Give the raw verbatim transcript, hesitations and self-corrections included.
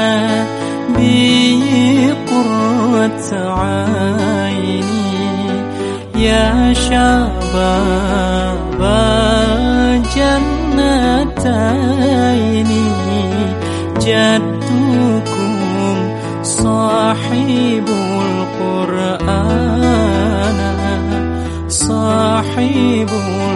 بقرة عيني يا شباب الجنتين جدكم صاحب القرآن صاحب